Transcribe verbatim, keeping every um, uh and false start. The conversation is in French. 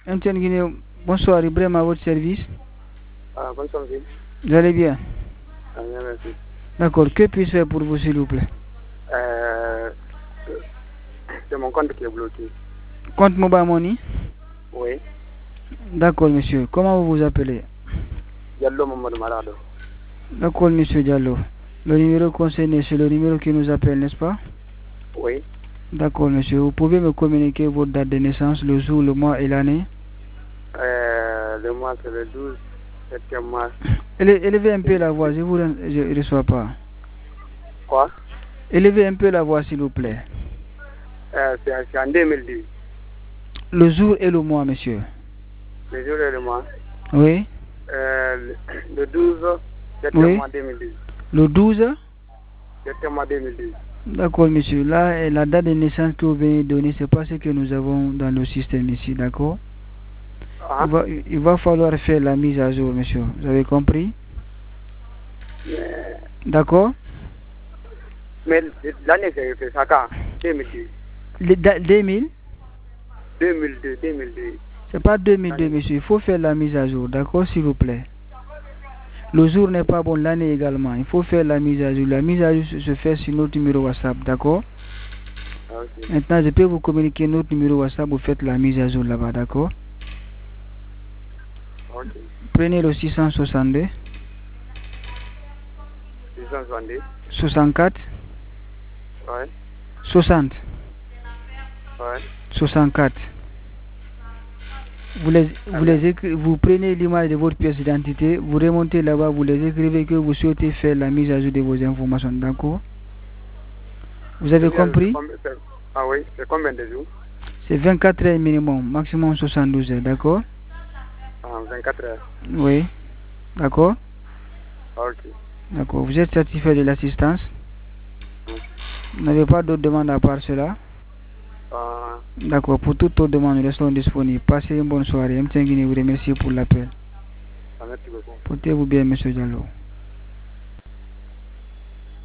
M T N Guinée, bonsoir, Ibrahim à votre service. Ah, bonsoir, monsieur. Vous allez bien? Ah, bien, merci. D'accord, que puis-je faire pour vous, s'il vous plaît? Euh, c'est mon compte qui est bloqué. Compte Mobile Money? Oui. D'accord, monsieur. Comment vous vous appelez? Diallo Mamadou Malado. D'accord, monsieur Diallo. Le numéro concerné, c'est le numéro qui nous appelle, n'est-ce pas? Oui. D'accord, monsieur. Vous pouvez me communiquer votre date de naissance, le jour, le mois et l'année? Euh, le mois, c'est le douze septembre mars. Élevez un peu la voix, je ne vous re- reçois pas. Quoi? Élevez un peu la voix, s'il vous plaît. Euh, c'est c'est en deux mille dix. Le jour et le mois, monsieur. Le jour et le mois. Oui. Euh, le, le douze septembre Oui. deux mille dix. Le douze? Septembre deux mille dix. D'accord, monsieur. Là, la date de naissance que vous venez de donner, c'est pas ce que nous avons dans le système ici, d'accord? Ah. il, va, il va falloir faire la mise à jour, monsieur. Vous avez compris? Mais, d'accord? mais l'année, c'est c'est ça quand? deux mille dix. Le, da, deux mille? deux mille deux, deux mille deux. C'est pas deux mille deux, monsieur. Il faut faire la mise à jour, d'accord, s'il vous plaît? Le jour n'est pas bon, l'année également. Il faut faire la mise à jour. La mise à jour se fait sur notre numéro WhatsApp, d'accord? Okay. Maintenant, je peux vous communiquer notre numéro WhatsApp, vous faites la mise à jour là-bas, d'accord? Okay. Prenez le six cent soixante-deux. six cent soixante-deux. soixante-quatre. Ouais. soixante. Ouais. soixante-quatre. Vous, les, vous, les écri, vous prenez l'image de votre pièce d'identité, vous remontez là-bas, vous les écrivez que vous souhaitez faire la mise à jour de vos informations, d'accord? Vous avez compris? Ah oui, c'est combien de jours? C'est vingt-quatre heures minimum, maximum soixante-douze heures, d'accord? Ah, vingt-quatre heures. Oui, d'accord? Ok. D'accord, vous êtes satisfait de l'assistance? Mm. Vous n'avez pas d'autres demandes à part cela? Ah. D'accord, pour toutes autres demandes, nous restons disponibles. Passez une bonne soirée. M T N Guinée vous remercie pour l'appel. Merci beaucoup. Portez-vous bien, monsieur Diallo.